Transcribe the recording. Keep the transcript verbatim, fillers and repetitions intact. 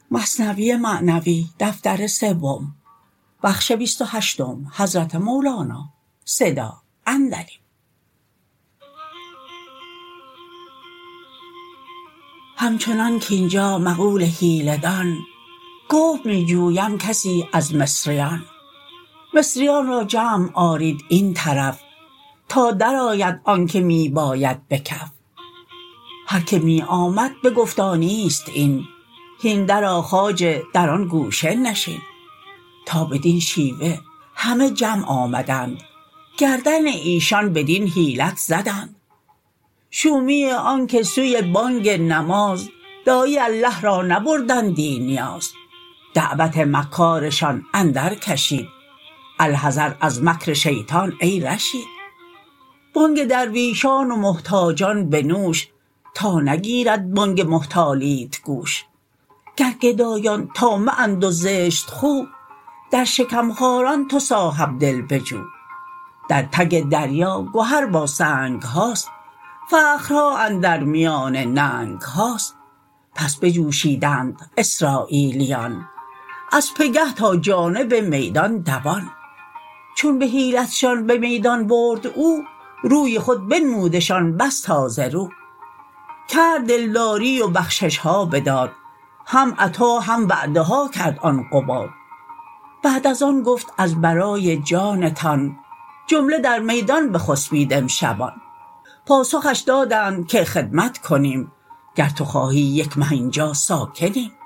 مثنوی معنوی دفتر سوم بخش بیست و هشتم حضرت مولانا صدا عندلیب. همچنان کاینجا مقول حیله دان، گفت می جویم کسی از مصریان. مصریان را جمع آرید این طرف، تا در آید آنک می باید به کف. هر که می آمد بگفتا نیست این، هین درآ خواجه در آن گوشه نشین. تا بدین شیوه همه جمع آمدند، گردن ایشان بدین حیلت زدند. شومی آنک سوی بانگ نماز، داعی الله را نبردندی نیاز. دعوت مکارشان اندر کشید، الحذر از مکر شیطان ای رشید. بانگ درویشان و محتاجان بنوش، تا نگیرد بانگ محتالیت گوش. گر گدایان طامع اند و زشت خو، در شکم خواران تو صاحب دل بجو. در تک دریا گهر با سنگ هاست، فخرها اندر میان ننگ هاست. پس بجوشیدند اسراییلیان، از پگه تا جانب میدان دوان. چون به حیلتشان به میدان برد او، روی خود بنمودشان بس تازه رو. کرد دلداری و بخشش ها بداد، هم عطا هم وعده ها کرد آن قباد. بعد از آن گفت از برای جانتان، جمله در میدان بخسبید امشبان. پاسخش دادند که خدمت کنیم، گر تو خواهی یک مه اینجا ساکنیم.